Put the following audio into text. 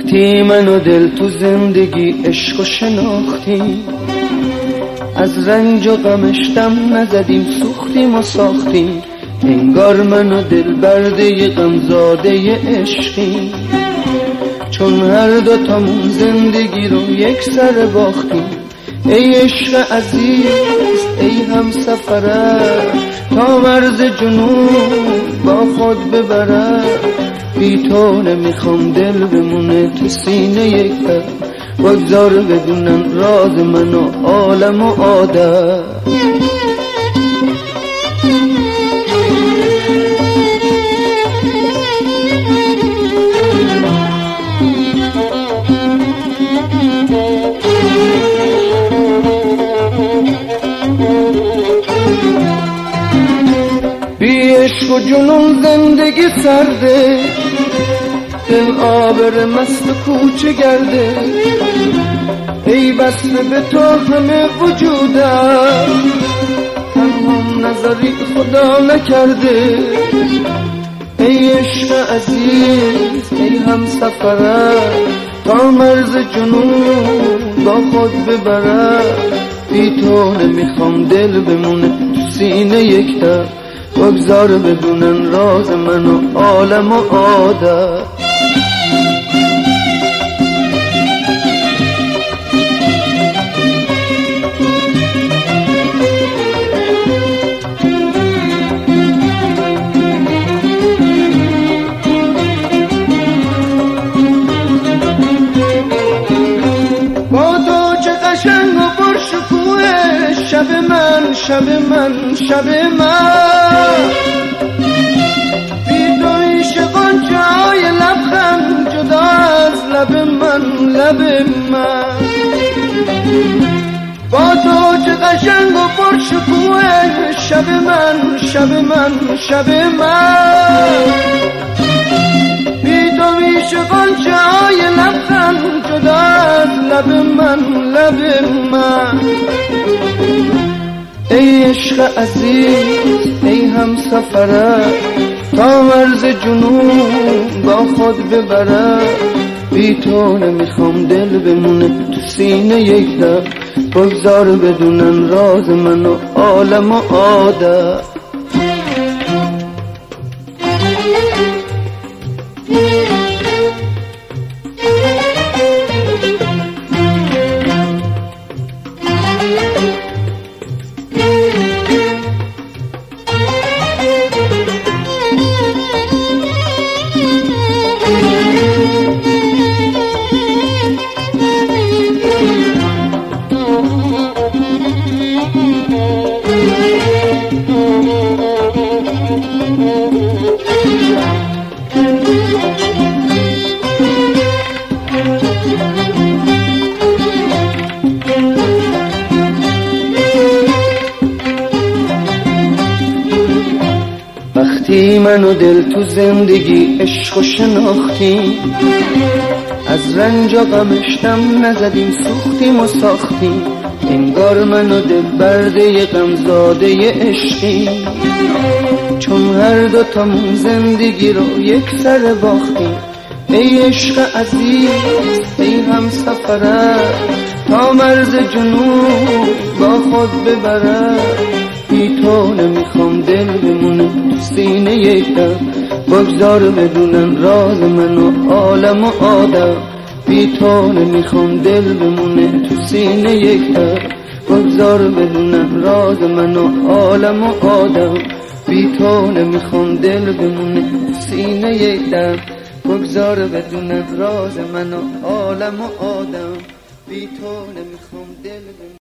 وقتی من و دل تو زندگی عشق و شناختیم، از رنج و غمش دم نزدیم، سوختیم و ساختیم. انگار من و دل برده غمزاده عشقیم، چون هر دوتامون زندگی رو یک سر باختیم. ای عشق عزیز ای هم سفرت، تا مرز جنون با خود ببرد. بی تو نمیخوام دل بمونه تو سینه یک پر، بگذار بدونن راز من و عالم و عادت. بی عشق و جنون زندگی سرده، دل آبر مست کوچه گرده. ای بسته به تو همه وجودم، تنهام نظری خدا نکرده. ای عشق عزیز ای هم سفرت، تا مرز جنون با خود ببرد. بی تو نمیخوام دل بمونه تو سینه یک در، بگذار بدونن راز من و عالم و عادت. با تو چه قشنگ و پرشکوه، شب من شب من شب من. بی تو عشق غنچه‌های لبخند، جدا از لب من لب من. با تو چه قشنگ و پرشکوه، شب من شب من شب من. بی تو عشق غنچه‌های لبخند، جدا از لب من لب من. ای عشق عزیز ای هم سفرت، تا مرز جنون با خود ببرد. بی تو نمیخوام دل بمونه تو سینه یک در، بگذار بدونن راز من و عالم و عادت. وقتی من و دل تو زندگی عشق و شناختیم، از رنج و غمش دم نزدیم، سوختیم و ساختیم. انگار من و دل برده غمزاده عشقیم، چون هر دوتامون زندگی رو یک سر باختیم. ای عشق عزیز ای هم سفرت، تا مرز جنون با خود ببرد. بی تو نمیخوام دل بمونه تو سینه یک در، بگذار بدونن راز من و عالم و عادت. بی تو نمیخوام دل بمونه تو سینه یک در، بگذار بدونن راز من و عالم و عادت. بی تو نمیخوام دل بمونه تو سینه یک در، بگذار بدونن راز من و عالم و عادت. بی تو نمیخوام دل بمونه.